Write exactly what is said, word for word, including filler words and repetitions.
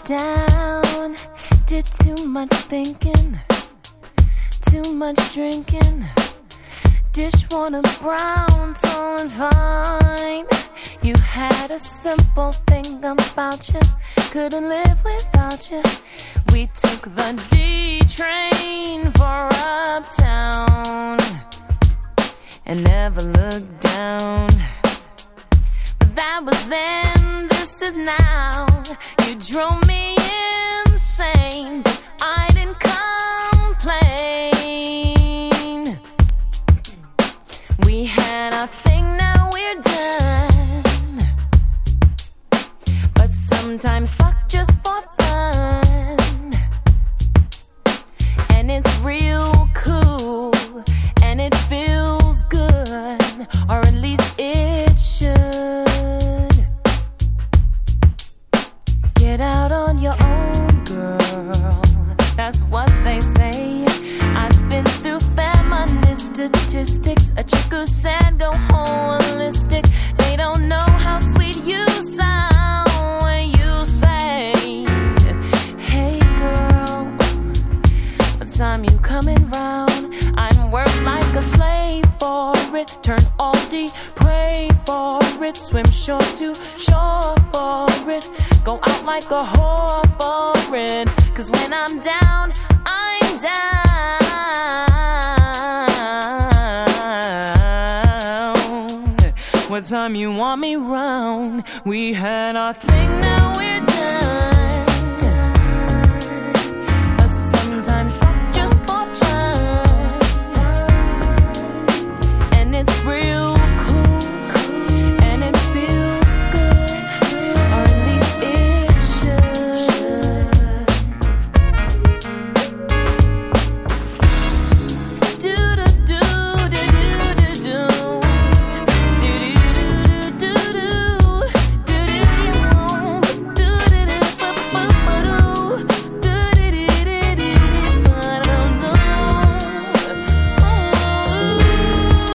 down, did too much thinking, too much drinking. Dishwater brown, tall and fine. You had a simple thing about you, couldn't live without you. We took the D train for uptown and never looked down. But that was then, this is now. You drove me insane, but I didn't complain. We had our thing, now we're done. But sometimes fuck just for fun. And it's real cool, and it feels good, or at least it should. Get out on your own, girl, that's what they say. I've been through feminist statistics, a chick who said go holistic. They don't know how sweet you sound when you say, hey girl, what time you coming round? I'm worked like a slave for it, turn all D, pray for it, swim shore to shore for it, go out like a whore for it, cause when I'm down, I'm down. What time you want me round? We had our thing, now we